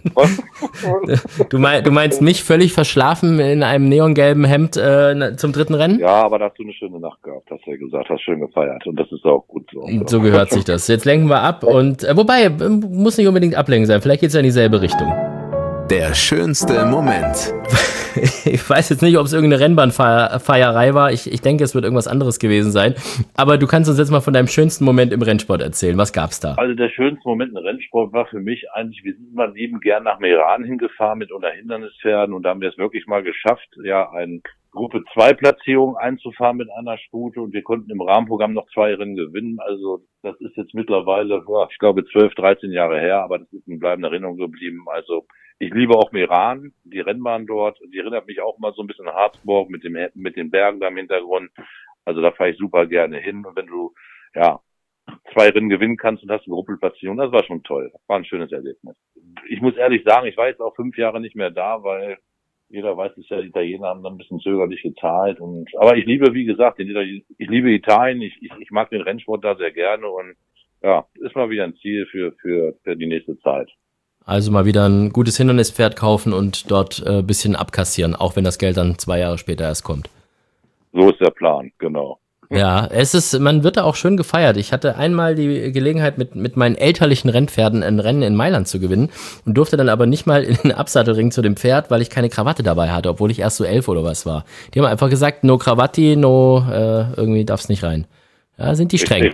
Du, mein, du meinst mich völlig verschlafen in einem neongelben Hemd äh, zum dritten Rennen? Ja, aber da hast du eine schöne Nacht gehabt, hast du ja gesagt, hast schön gefeiert und das ist auch gut so. So gehört sich das. Jetzt lenken wir ab und, äh, wobei, muss nicht unbedingt ablenken sein, vielleicht geht's ja in dieselbe Richtung. Der schönste Moment. Ich weiß jetzt nicht, ob es irgendeine Rennbahnfeierei war. Ich, ich denke, es wird irgendwas anderes gewesen sein. Aber du kannst uns jetzt mal von deinem schönsten Moment im Rennsport erzählen. Was gab's da? Also der schönste Moment im Rennsport war für mich eigentlich, wir sind mal lieben gern nach Meran hingefahren mit unseren Hindernispferden und da haben wir es wirklich mal geschafft, ja, ein Gruppe zwei Platzierung einzufahren mit einer Stute und wir konnten im Rahmenprogramm noch zwei Rennen gewinnen. Also das ist jetzt mittlerweile, ja, ich glaube zwölf, dreizehn Jahre her, aber das ist in bleibender Erinnerung geblieben. Also ich liebe auch Meran, die Rennbahn dort. Die erinnert mich auch mal so ein bisschen an Harzburg mit dem mit den Bergen da im Hintergrund. Also da fahre ich super gerne hin. Und wenn du ja zwei Rennen gewinnen kannst und hast eine Gruppenplatzierung, das war schon toll. Das war ein schönes Erlebnis. Ich muss ehrlich sagen, ich war jetzt auch fünf Jahre nicht mehr da, weil jeder weiß es ja, die Italiener haben dann ein bisschen zögerlich gezahlt. Und aber ich liebe, wie gesagt, den Italien, ich liebe Italien. Ich, ich, ich mag den Rennsport da sehr gerne und ja, ist mal wieder ein Ziel für für für die nächste Zeit. Also mal wieder ein gutes Hindernispferd kaufen und dort ein äh, bisschen abkassieren, auch wenn das Geld dann zwei Jahre später erst kommt. So ist der Plan, genau. Ja, es ist, man wird da auch schön gefeiert. Ich hatte einmal die Gelegenheit, mit mit meinen elterlichen Rennpferden ein Rennen in Mailand zu gewinnen und durfte dann aber nicht mal in den Absattelring zu dem Pferd, weil ich keine Krawatte dabei hatte, obwohl ich erst so elf oder was war. Die haben einfach gesagt, no Krawatti, no, äh, irgendwie darf's nicht rein. Ja, sind die streng.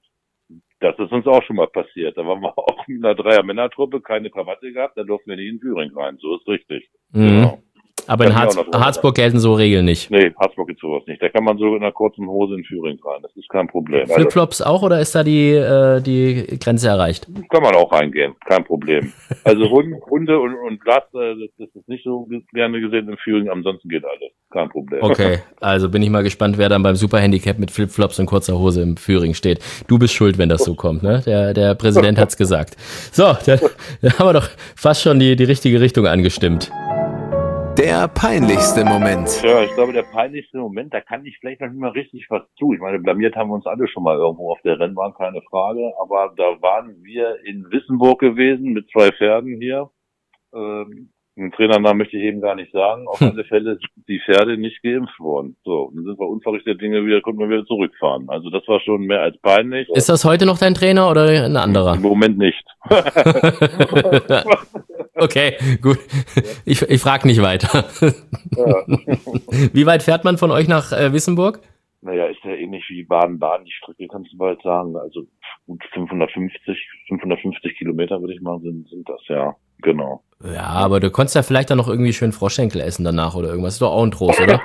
Das ist uns auch schon mal passiert. Da waren wir auch mit einer Dreier-Männer-Truppe, keine Krawatte gehabt, da durften wir nicht in Thüringen rein. So ist richtig. Mhm. Genau. Aber in Harz, Harzburg gelten so Regeln nicht. Nee, Harzburg gibt sowas nicht. Da kann man so in einer kurzen Hose in Thüringen rein. Das ist kein Problem. Flipflops auch oder ist da die äh, die Grenze erreicht? Kann man auch reingehen, kein Problem. Also Hunde, Hunde und, und Glas, das, das ist nicht so gerne gesehen in Thüringen. Ansonsten geht alles, kein Problem. Okay, also bin ich mal gespannt, wer dann beim Superhandicap mit Flipflops und kurzer Hose im Thüringen steht. Du bist schuld, wenn das so kommt, ne? Der der Präsident hat's gesagt. So, dann, dann haben wir doch fast schon die die richtige Richtung angestimmt. Der peinlichste Moment. Ja, ich glaube, der peinlichste Moment, da kann ich vielleicht noch nicht mal richtig was zu. Ich meine, blamiert haben wir uns alle schon mal irgendwo auf der Rennbahn, keine Frage. Aber da waren wir in Wissemburg gewesen mit zwei Pferden hier. Ähm, den Trainernamen möchte ich eben gar nicht sagen. Auf alle Fälle sind die Pferde nicht geimpft worden. So, dann sind wir unverrichtete Dinge wieder, konnten wir wieder zurückfahren. Also das war schon mehr als peinlich. Ist das heute noch dein Trainer oder ein anderer? Im Moment nicht. Okay, gut. Ich, ich frage nicht weiter. Ja. Wie weit fährt man von euch nach äh, Wissemburg? Naja, ist ja ähnlich wie Baden-Baden. Die Strecke kannst du bald sagen. Also gut fünfhundertfünfzig, fünfhundertfünfzig Kilometer würde ich mal sind, sind das, ja. Genau. Ja, aber du konntest ja vielleicht dann noch irgendwie schön Froschschenkel essen danach oder irgendwas. Ist doch auch ein Trost, oder?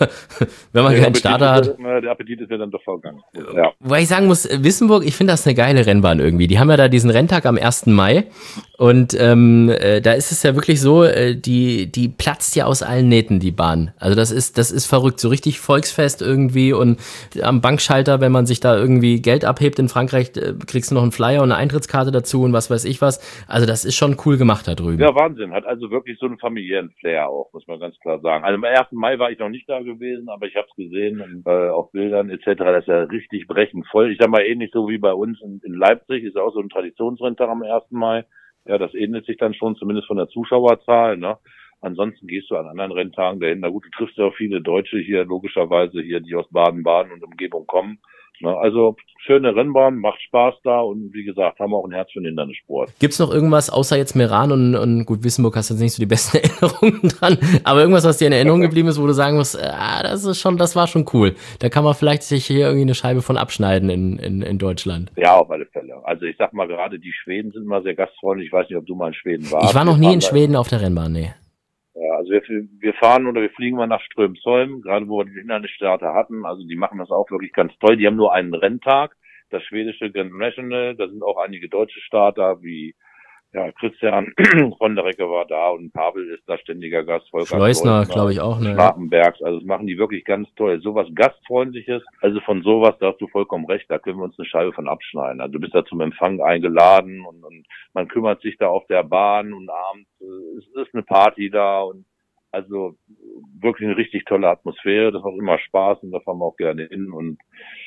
Wenn man keinen Starter hat. Der Appetit ist ja dann doch vergangen. Ja. Wobei ich sagen muss, Wissemburg, ich finde das eine geile Rennbahn irgendwie. Die haben ja da diesen Renntag am ersten Mai und ähm, äh, da ist es ja wirklich so, äh, die die platzt ja aus allen Nähten, die Bahn. Also das ist das ist verrückt, so richtig Volksfest irgendwie und am Bankschalter, wenn man sich da irgendwie Geld abhebt in Frankreich, äh, kriegst du noch einen Flyer und eine Eintrittskarte dazu und was weiß ich was. Also das ist schon cool gemacht da drüben. Ja, Wahnsinn. Hat also wirklich so einen familiären Flair auch, muss man ganz klar sagen. Also am ersten Mai war ich noch nicht da gewesen, aber ich habe es gesehen äh, auf Bildern et cetera. Das ist ja richtig brechend voll. Ich sag mal ähnlich so wie bei uns in, in Leipzig, ist auch so ein Traditionsrenntag am ersten Mai. Ja, das ähnelt sich dann schon, zumindest von der Zuschauerzahl, ne? Ansonsten gehst du an anderen Renntagen dahin. Na gut, du triffst ja auch viele Deutsche hier, logischerweise hier, die aus Baden-Baden und Umgebung kommen. Ne? Also schöne Rennbahn, macht Spaß da und wie gesagt, haben wir auch ein Herz für den Hindernissport. Gibt's noch irgendwas, außer jetzt Meran und, und gut, Wissemburg hast du jetzt nicht so die besten Erinnerungen dran, aber irgendwas, was dir in Erinnerung geblieben ist, wo du sagen musst, ah, das ist schon, das war schon cool. Da kann man vielleicht sich hier irgendwie eine Scheibe von abschneiden in, in, in Deutschland. Ja, auf alle Fälle. Also ich sag mal, gerade die Schweden sind immer sehr gastfreundlich. Ich weiß nicht, ob du mal in Schweden warst. Ich war noch nie in Schweden auf der Rennbahn, nee. Ja, also wir, wir fahren oder wir fliegen mal nach Strömsholm, gerade wo wir die Hindernisstarter hatten. Also die machen das auch wirklich ganz toll. Die haben nur einen Renntag, das schwedische Grand National. Da sind auch einige deutsche Starter wie ja Christian von der Recke war da und Pavel ist da ständiger Gast. Volker Schleusner, glaube ich auch. Ne? Schwarzenbergs, also das machen die wirklich ganz toll. Sowas Gastfreundliches, also von sowas, da hast du vollkommen recht, da können wir uns eine Scheibe von abschneiden. Also du bist da zum Empfang eingeladen und, und man kümmert sich da auf der Bahn und abends äh, es ist eine Party da und also wirklich eine richtig tolle Atmosphäre, das macht immer Spaß und da fahren wir auch gerne hin und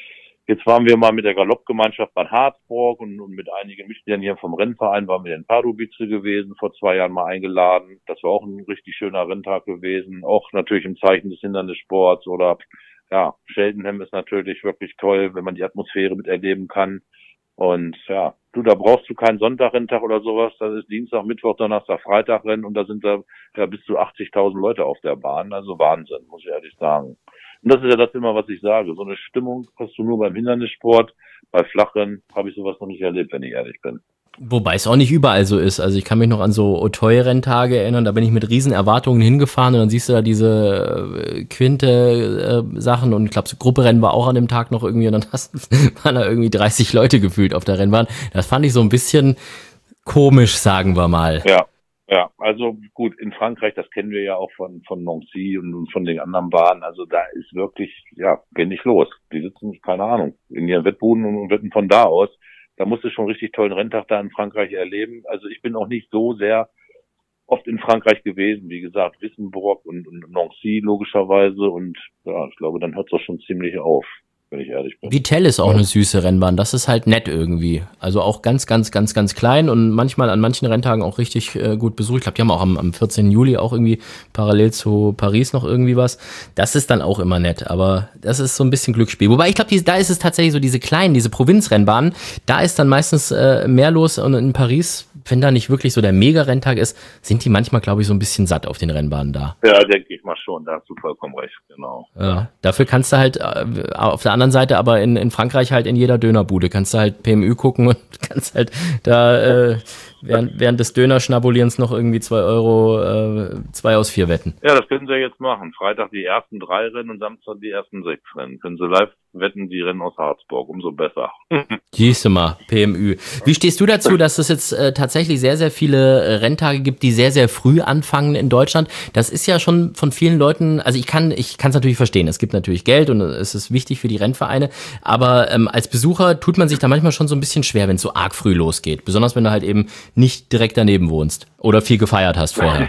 Jetzt waren wir mal mit der Galoppgemeinschaft Bad Harzburg und, und mit einigen Mitgliedern hier vom Rennverein waren wir in Pardubice gewesen, vor zwei Jahren mal eingeladen. Das war auch ein richtig schöner Renntag gewesen, auch natürlich im Zeichen des Hindernissports. Oder ja, Cheltenham ist natürlich wirklich toll, wenn man die Atmosphäre miterleben kann. Und ja, du, da brauchst du keinen Sonntagrenntag oder sowas. Das ist Dienstag, Mittwoch, Donnerstag, Freitag Rennen und da sind da ja bis zu achtzigtausend Leute auf der Bahn. Also Wahnsinn, muss ich ehrlich sagen. Und das ist ja das immer, was ich sage. So eine Stimmung hast du nur beim Hindernissport. Bei Flachrennen habe ich sowas noch nicht erlebt, wenn ich ehrlich bin. Wobei es auch nicht überall so ist. Also ich kann mich noch an so Auteuil-Renntage erinnern, da bin ich mit riesen Erwartungen hingefahren und dann siehst du da diese Quinte-Sachen und ich glaube, so Grupperennen war auch an dem Tag noch irgendwie und dann hast, waren da irgendwie dreißig Leute gefühlt auf der Rennbahn. Das fand ich so ein bisschen komisch, sagen wir mal. Ja. Ja, also gut, in Frankreich, das kennen wir ja auch von von Nancy und, und von den anderen Bahnen, also da ist wirklich, ja, geht nicht los. Die sitzen, keine Ahnung, in ihren Wettbuden und wetten von da aus. Da musst du schon richtig tollen Renntag da in Frankreich erleben. Also ich bin auch nicht so sehr oft in Frankreich gewesen, wie gesagt, Wissembourg und, und Nancy logischerweise und ja, ich glaube, dann hört es doch schon ziemlich auf, wenn ich ehrlich bin. Vittel ist auch eine süße Rennbahn, das ist halt nett irgendwie. Also auch ganz, ganz, ganz, ganz klein und manchmal an manchen Renntagen auch richtig äh, gut besucht. Ich glaube, die haben auch am, am vierzehnten Juli auch irgendwie parallel zu Paris noch irgendwie was. Das ist dann auch immer nett, aber das ist so ein bisschen Glücksspiel. Wobei ich glaube, da ist es tatsächlich so diese kleinen, diese Provinzrennbahnen, da ist dann meistens äh, mehr los und in Paris, wenn da nicht wirklich so der Mega-Renntag ist, sind die manchmal, glaube ich, so ein bisschen satt auf den Rennbahnen da. Ja, denke ich mal schon, da hast du vollkommen recht, genau. Ja, dafür kannst du halt äh, auf der anderen Seite aber in, in Frankreich halt in jeder Dönerbude kannst du halt P M Ü gucken und kannst halt da äh, während, während des Dönerschnabulierens noch irgendwie zwei Euro, äh, zwei aus vier wetten. Ja, das können sie jetzt machen. Freitag die ersten drei Rennen und Samstag die ersten sechs Rennen. Können sie live wetten, die Rennen aus Harzburg, umso besser. Siehst du mal, P M Ü. Wie stehst du dazu, dass es jetzt äh, tatsächlich sehr, sehr viele äh, Renntage gibt, die sehr, sehr früh anfangen in Deutschland? Das ist ja schon von vielen Leuten, also ich kann ich kann es natürlich verstehen, es gibt natürlich Geld und es ist wichtig für die Rennvereine, aber ähm, als Besucher tut man sich da manchmal schon so ein bisschen schwer, wenn es so arg früh losgeht. Besonders wenn du halt eben nicht direkt daneben wohnst oder viel gefeiert hast vorher.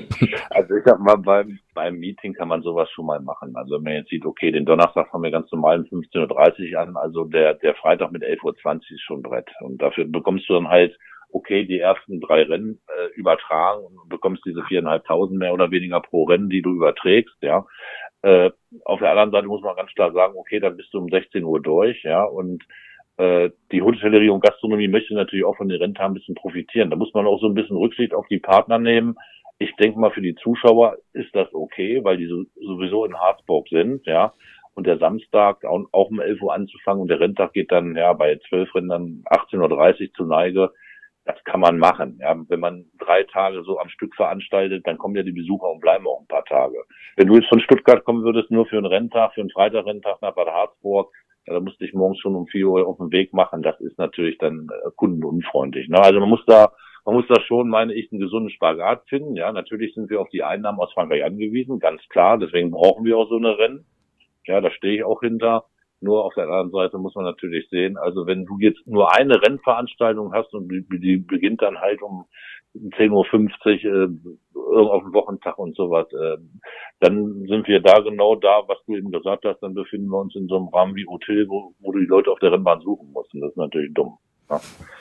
Also ich sag mal, beim, beim Meeting kann man sowas schon mal machen. Also wenn man jetzt sieht, okay, den Donnerstag haben wir ganz normal um fünfzehn Uhr dreißig an, also der der Freitag mit elf Uhr zwanzig ist schon Brett. Und dafür bekommst du dann halt, okay, die ersten drei Rennen äh, übertragen und bekommst diese viereinhalbtausend mehr oder weniger pro Rennen, die du überträgst, ja. Äh, auf der anderen Seite muss man ganz klar sagen, okay, dann bist du um sechzehn Uhr durch, ja, und äh, die Hotellerie und Gastronomie möchte natürlich auch von den Renntagen ein bisschen profitieren. Da muss man auch so ein bisschen Rücksicht auf die Partner nehmen. Ich denke mal, für die Zuschauer ist das okay, weil die so, sowieso in Harzburg sind, ja. Und der Samstag auch, auch um elf Uhr anzufangen und der Renntag geht dann, ja, bei zwölf Rennen dann achtzehn Uhr dreißig zur Neige. Das kann man machen. Ja, wenn man drei Tage so am Stück veranstaltet, dann kommen ja die Besucher und bleiben auch ein paar Tage. Wenn du jetzt von Stuttgart kommen würdest, nur für einen Renntag, für einen Freitag-Renntag nach Bad Harzburg, ja, da musst du dich morgens schon um vier Uhr auf den Weg machen. Das ist natürlich dann äh, kundenunfreundlich. Ne? Also man muss da, man muss da schon, meine ich, einen gesunden Spagat finden. Ja, natürlich sind wir auf die Einnahmen aus Frankreich angewiesen, ganz klar. Deswegen brauchen wir auch so eine Rennen. Ja, da stehe ich auch hinter. Nur auf der anderen Seite muss man natürlich sehen, also wenn du jetzt nur eine Rennveranstaltung hast und die, die beginnt dann halt um zehn Uhr fünfzig äh, auf dem Wochentag und sowas, äh, dann sind wir da genau da, was du eben gesagt hast, dann befinden wir uns in so einem Rahmen wie Hotel, wo, wo du die Leute auf der Rennbahn suchen musst. Und das ist natürlich dumm. Ja.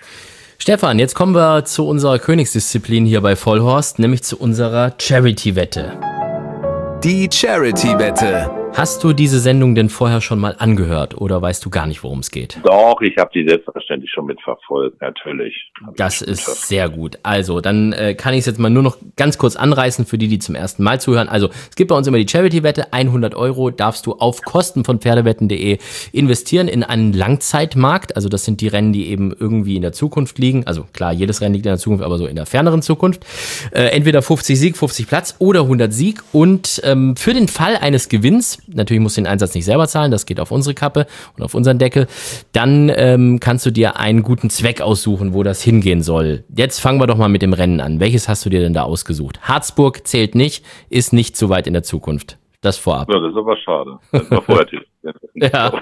Stefan, jetzt kommen wir zu unserer Königsdisziplin hier bei Vollhorst, nämlich zu unserer Charity-Wette. Die Charity-Wette. Hast du diese Sendung denn vorher schon mal angehört oder weißt du gar nicht, worum es geht? Doch, ich habe die selbstverständlich schon mitverfolgt, natürlich. Das ist sehr gut. Also, dann äh, kann ich es jetzt mal nur noch ganz kurz anreißen für die, die zum ersten Mal zuhören. Also, es gibt bei uns immer die Charity-Wette. hundert Euro darfst du auf Kosten von Pferdewetten punkt de investieren in einen Langzeitmarkt. Also, das sind die Rennen, die eben irgendwie in der Zukunft liegen. Also, klar, jedes Rennen liegt in der Zukunft, aber so in der ferneren Zukunft. Äh, entweder fünfzig Sieg, fünfzig Platz oder hundert Sieg. Und ähm, für den Fall eines Gewinns, natürlich musst du den Einsatz nicht selber zahlen, das geht auf unsere Kappe und auf unseren Deckel, dann ähm, kannst du dir einen guten Zweck aussuchen, wo das hingehen soll. Jetzt fangen wir doch mal mit dem Rennen an. Welches hast du dir denn da ausgesucht? Harzburg zählt nicht, ist nicht so weit in der Zukunft. Das vorab. Ja, das ist aber schade. Das war vorher ja.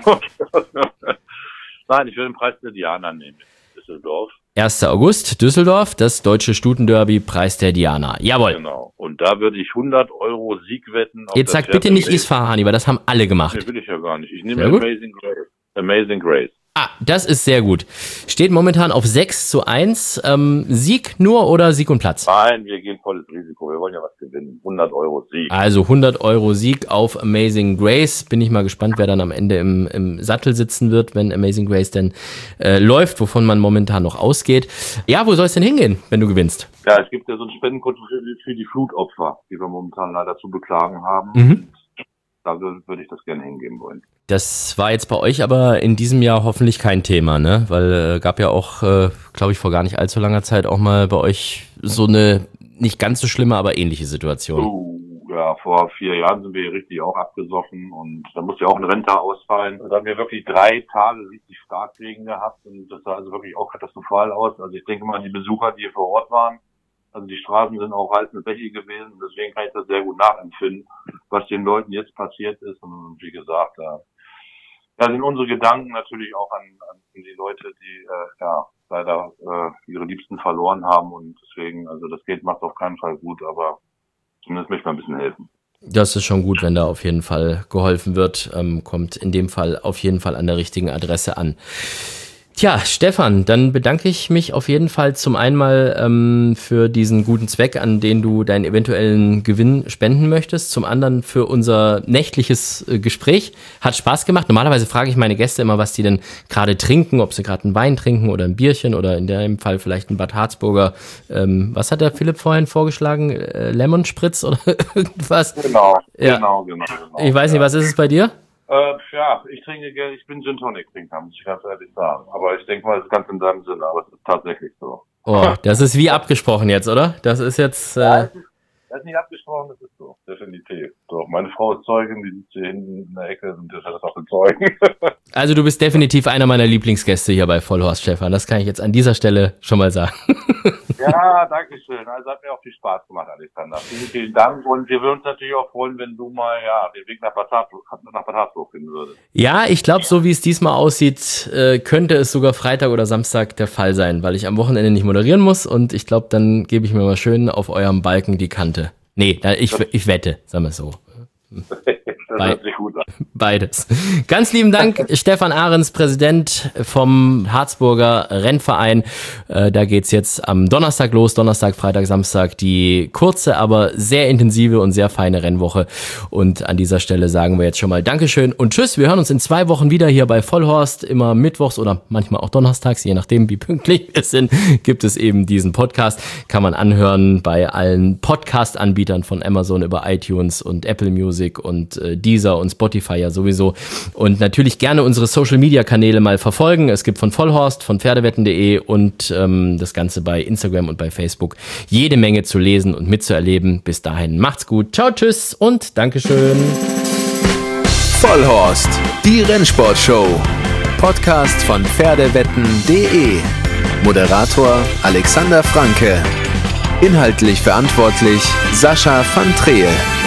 Nein, ich will den Preis der Diana nehmen. Düsseldorf. erster August, Düsseldorf, das deutsche Stutenderby, Preis der Diana. Jawohl. Genau. Und da würde ich hundert Euro Sieg wetten. Auf Jetzt sag bitte nicht Isfahani, weil das haben alle gemacht. Nee, will ich ja gar nicht. Ich nehme Amazing Grace. Amazing Grace. Ah, das ist sehr gut. Steht momentan auf sechs zu eins. Ähm, Sieg nur oder Sieg und Platz? Nein, wir gehen volles Risiko. Wir wollen ja was gewinnen. hundert Euro Sieg. Also hundert Euro Sieg auf Amazing Grace. Bin ich mal gespannt, wer dann am Ende im, im Sattel sitzen wird, wenn Amazing Grace denn äh, läuft, wovon man momentan noch ausgeht. Ja, wo soll es denn hingehen, wenn du gewinnst? Ja, es gibt ja so ein Spendenkonto für, für die Flutopfer, die wir momentan leider zu beklagen haben. Mhm. Da würde, würde ich das gerne hingeben wollen. Das war jetzt bei euch aber in diesem Jahr hoffentlich kein Thema, ne? Weil äh, gab ja auch, äh, glaube ich, vor gar nicht allzu langer Zeit auch mal bei euch so eine nicht ganz so schlimme, aber ähnliche Situation. Oh, ja, vor vier Jahren sind wir hier richtig auch abgesoffen und da musste ja auch ein Rentner ausfallen. Da haben wir wirklich drei Tage richtig Starkregen gehabt und das sah also wirklich auch katastrophal aus. Also ich denke mal an die Besucher, die hier vor Ort waren. Also die Straßen sind auch heiß mit Bäche gewesen, deswegen kann ich das sehr gut nachempfinden, was den Leuten jetzt passiert ist. Und wie gesagt, da, da sind unsere Gedanken natürlich auch an, an die Leute, die äh, ja leider äh, ihre Liebsten verloren haben. Und deswegen, also das Geld macht auf keinen Fall gut, aber zumindest möchte man ein bisschen helfen. Das ist schon gut, wenn da auf jeden Fall geholfen wird. Ähm, kommt in dem Fall auf jeden Fall an der richtigen Adresse an. Tja, Stefan, dann bedanke ich mich auf jeden Fall zum einen mal ähm, für diesen guten Zweck, an den du deinen eventuellen Gewinn spenden möchtest, zum anderen für unser nächtliches äh, Gespräch. Hat Spaß gemacht. Normalerweise frage ich meine Gäste immer, was die denn gerade trinken, ob sie gerade einen Wein trinken oder ein Bierchen oder in dem Fall vielleicht ein Bad Harzburger. Ähm, was hat der Philipp vorhin vorgeschlagen? Äh, Lemon Spritz oder irgendwas? Genau, ja. genau, genau, genau. Ich weiß nicht, was ist es bei dir? Äh, ja, ich trinke, ich bin Gin Tonic Trinker, muss ich ganz ehrlich sagen. Aber ich denke mal, es ist ganz in deinem Sinne, aber es ist tatsächlich so. Oh, das ist wie abgesprochen jetzt, oder? Das ist jetzt... Äh ja, das, ist, das ist nicht abgesprochen, das ist so, definitiv. Doch, meine Frau ist Zeugin, die sitzt hier hinten in der Ecke und das hat das auch bezeugen. Also du bist definitiv einer meiner Lieblingsgäste hier bei Vollhorst, Stefan. Das kann ich jetzt an dieser Stelle schon mal sagen. Ja, danke schön. Also hat mir auch viel Spaß gemacht, Alexander. Vielen, vielen Dank. Und wir würden uns natürlich auch freuen, wenn du mal ja den Weg nach Bad Harzburg, nach Bad Harzburg finden würdest. Ja, ich glaube, so wie es diesmal aussieht, äh, könnte es sogar Freitag oder Samstag der Fall sein, weil ich am Wochenende nicht moderieren muss und ich glaube, dann gebe ich mir mal schön auf eurem Balken die Kante. Nee, da, ich, ich wette, sagen wir es so. Das hört sich gut an. Beides. Ganz lieben Dank, Stefan Ahrens, Präsident vom Harzburger Rennverein. Äh, da geht's jetzt am Donnerstag los, Donnerstag, Freitag, Samstag, die kurze, aber sehr intensive und sehr feine Rennwoche. Und an dieser Stelle sagen wir jetzt schon mal Dankeschön und tschüss. Wir hören uns in zwei Wochen wieder hier bei Vollhorst. Immer mittwochs oder manchmal auch donnerstags, je nachdem, wie pünktlich wir sind, gibt es eben diesen Podcast. Kann man anhören bei allen Podcast-Anbietern von Amazon über iTunes und Apple Music und äh, Deezer und Spotify ja sowieso. Und natürlich gerne unsere Social-Media-Kanäle mal verfolgen. Es gibt von Vollhorst, von pferdewetten punkt de und ähm, das Ganze bei Instagram und bei Facebook jede Menge zu lesen und mitzuerleben. Bis dahin macht's gut. Ciao, tschüss und Dankeschön. Vollhorst, die Rennsportshow. Podcast von pferdewetten punkt de. Moderator Alexander Franke. Inhaltlich verantwortlich Sascha van Treel.